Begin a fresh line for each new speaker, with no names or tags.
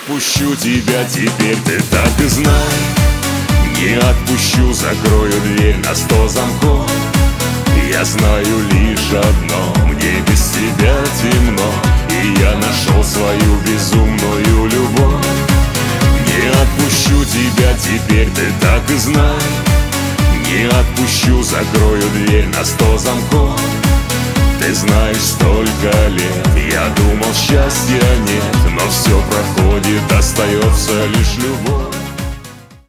отпущу тебя теперь, ты так и знай. Не отпущу, закрою дверь на 100 замков. Я знаю лишь одно: мне без тебя темно, и я нашел свою безумную любовь. Не отпущу тебя теперь, ты так и знай. Не отпущу, закрою дверь на 100 замков. Ты знаешь, столько лет я думал, счастья нет, но все проходит, остается лишь любовь.